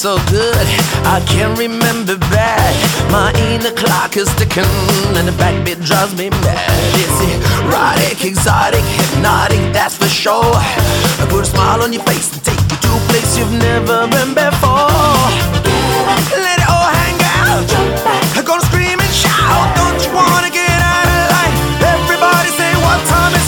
so good, I can't remember bad. My inner clock is ticking and the backbeat drives me mad. It's erotic, exotic, hypnotic, that's for sure. I put a smile on your face and take you to a place you've never been before. Let it all hang out, I'm gonna scream and shout. Don't you wanna get out of line? Everybody say, what time is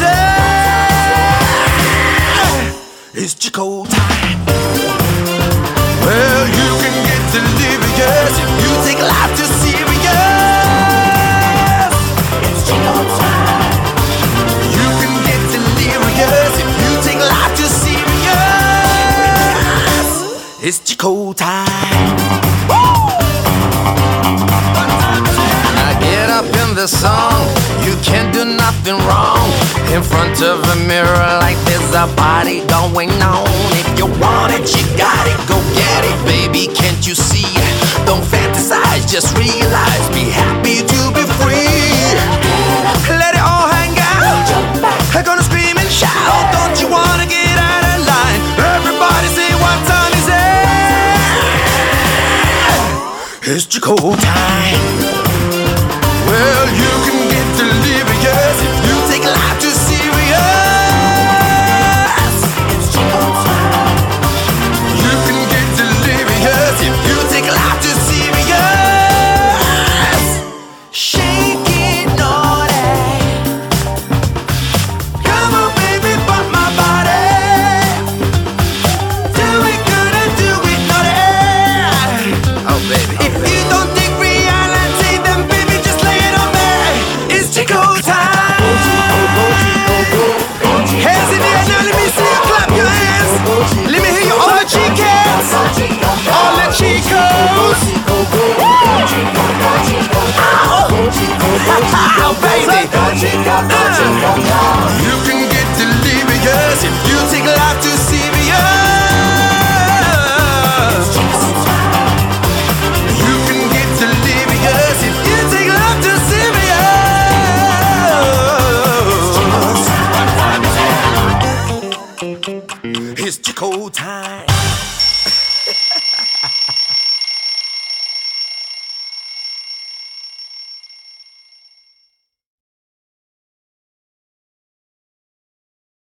it? It's Chico time. Well, you can get delirious if you take life too serious. It's Chico time. You can get delirious if you take life too serious. It's Chico time. Now get up in the song, you can't do nothing wrong. In front of a mirror like there's a party going on. If you want it, you got it, go get it, baby, can't you see? Don't fantasize, just realize, be happy to be free. Let it all hang out, I'm gonna scream and shout. Don't you wanna get out of line? Everybody say, what time is it? It's Chico time. Well, you can get delirious if you take life too serious. It's Chico time. You can get delirious if you take life too serious. Shake it naughty. Come on, baby, bump my body. Do it good and do it naughty. Oh, baby. If you don't think reality, then baby, just lay it on me. It's Chico time. Hands in the air now, let me see you clap your hands. Let me hear you all the Chicans, all the Chicos. Oh, baby. You can get delirious if you take life too serious. You can get delirious if you take life too serious. It's Chico time.